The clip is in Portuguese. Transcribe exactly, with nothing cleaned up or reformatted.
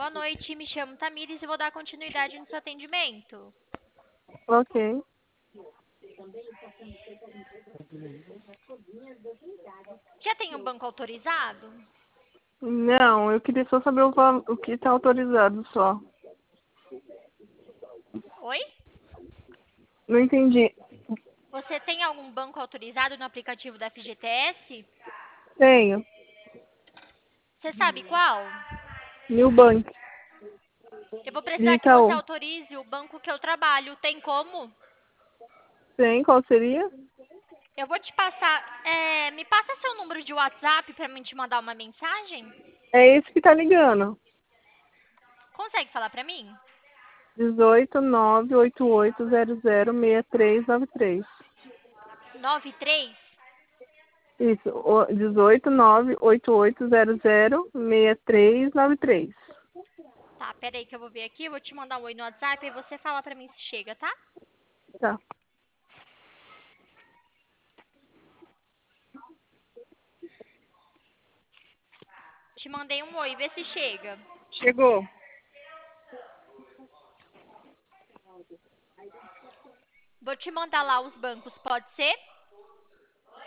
Boa noite, me chamo Tamires e vou dar continuidade no seu atendimento. Ok. Já tem um banco autorizado? Não, eu queria só saber o, val- o que está autorizado só. Oi? Não entendi. Você tem algum banco autorizado no aplicativo da F G T S? Tenho. Você sabe qual? Nubank. Eu vou De precisar que você Itaú. autorize o banco que eu trabalho. Tem como? Tem, qual seria? Eu vou te passar. é, me passa seu número de WhatsApp para mim te mandar uma mensagem? É esse que tá ligando. Consegue falar para mim? dezoito, nove, oito oito zero zero, seis três nove três. Nove três. Isso, o- dezoito, nove, oito oito zero zero, seis três nove três. Tá, peraí que eu vou ver aqui. Eu vou te mandar um oi no WhatsApp e você fala para mim se chega, tá? Tá. Te mandei um oi, vê se chega. Chegou. Vou te mandar lá os bancos, pode ser?